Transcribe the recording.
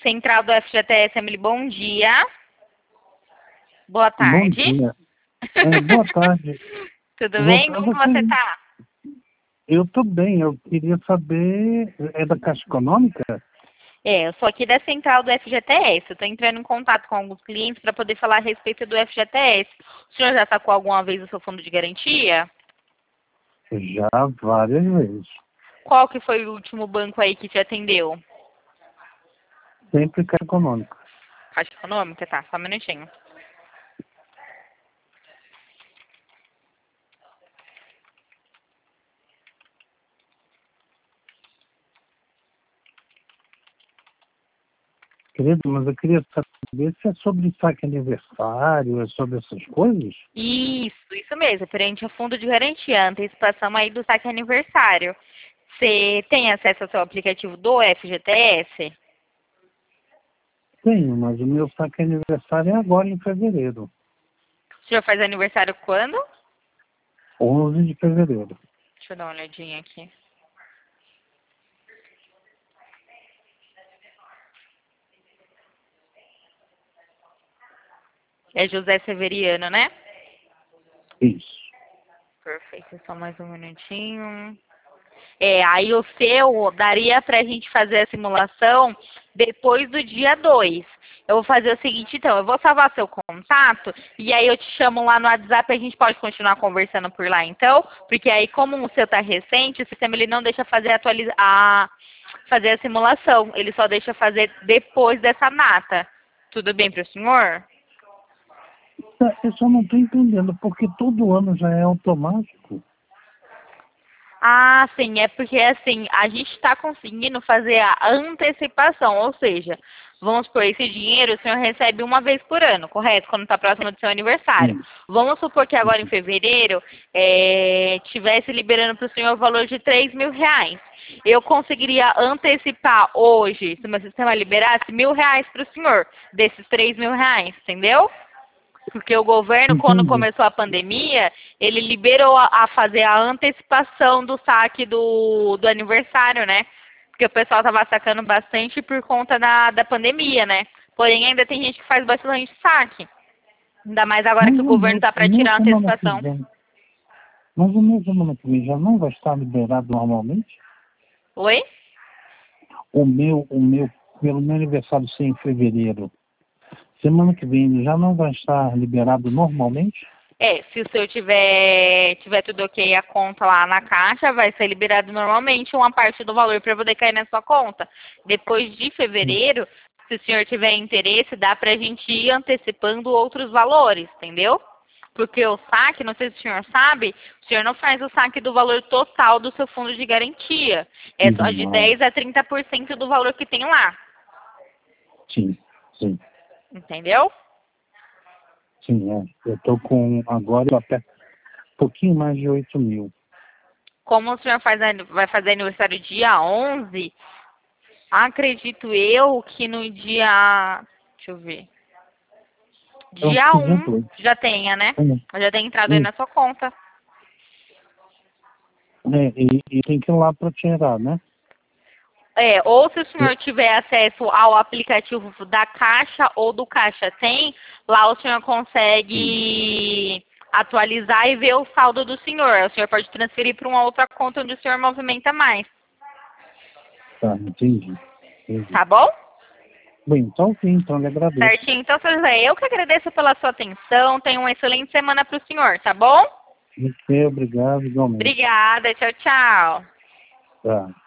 Central do FGTS, Emily, bom dia. Boa Bom tarde. dia. Boa tarde. Tudo Boa bem? tarde, Como você tá? Eu estou bem, eu queria saber, é da Caixa Econômica? Eu sou aqui da Central do FGTS. Eu tô entrando em contato com alguns clientes para poder falar a respeito do FGTS. O senhor já sacou alguma vez o seu fundo de garantia? Já várias vezes. Qual que foi o último banco aí que te atendeu? Sempre Caixa Econômica. Caixa Econômica? Tá, só um minutinho. Querido, mas eu queria saber se é sobre saque aniversário, é sobre essas coisas? Isso mesmo. Perante o fundo de garantia, antecipação aí do saque aniversário. Você tem acesso ao seu aplicativo do FGTS? Tenho, mas o meu saque aniversário é agora em fevereiro. O senhor faz aniversário quando? 11 de fevereiro. Deixa eu dar uma olhadinha aqui. É José Severiano, né? Isso. Perfeito, só mais um minutinho. Aí o seu daria pra gente fazer a simulação depois do dia 2. Eu vou fazer o seguinte, então, eu vou salvar seu contato e aí eu te chamo lá no WhatsApp e a gente pode continuar conversando por lá, então, porque aí como o seu tá recente, o sistema ele não deixa fazer fazer a simulação, ele só deixa fazer depois dessa data. Tudo bem pro senhor? Eu só não estou entendendo, porque todo ano já é automático. Ah, sim, é porque assim, a gente está conseguindo fazer a antecipação, ou seja, vamos supor, esse dinheiro o senhor recebe uma vez por ano, correto? Quando está próximo do seu aniversário. Sim. Vamos supor que agora em fevereiro tivesse liberando para o senhor o valor de R$ 3.000. Eu conseguiria antecipar hoje, se o meu sistema liberasse, R$ 1.000 para o senhor, desses R$ 3.000, entendeu? Porque o governo, quando Entendi. começou a pandemia, ele liberou a fazer a antecipação do saque do aniversário, né? Porque o pessoal estava sacando bastante por conta da pandemia, né? Porém, ainda tem gente que faz bastante saque. Ainda mais agora Mas que o governo tá o para meu tirar a semana que antecipação. vem, mas o meu semana que vem já não vai estar liberado normalmente? Oi? Pelo meu aniversário ser em fevereiro, semana que vem ele já não vai estar liberado normalmente? Se o senhor tiver tudo ok a conta lá na caixa, vai ser liberado normalmente uma parte do valor para poder cair na sua conta. Depois de Sim. fevereiro, se o senhor tiver interesse, dá para a gente ir antecipando outros valores, entendeu? Porque o saque, não sei se o senhor sabe, o senhor não faz o saque do valor total do seu fundo de garantia. É só de Não. 10 a 30% do valor que tem lá, Sim, sim, entendeu? sim, é. Eu estou com, agora eu até um pouquinho mais de 8.000. Como o senhor vai fazer aniversário dia 11, acredito eu que no dia. Deixa eu ver. Eu acho Dia que dia 1 2. já tenha, né? Já tem entrado aí na Isso. sua conta. E tem que ir lá para tirar, né? Ou se o senhor tiver acesso ao aplicativo da Caixa ou do Caixa Tem, lá o senhor consegue atualizar e ver o saldo do senhor. O senhor pode transferir para uma outra conta onde o senhor movimenta mais. Tá, entendi. Entendi. Tá bom? Bem, então sim, então eu agradeço. Certinho. Então, seu José, eu que agradeço pela sua atenção. Tenha uma excelente semana para o senhor, tá bom? Muito bem, obrigado, igualmente. Obrigada. Tchau, tchau. Tá.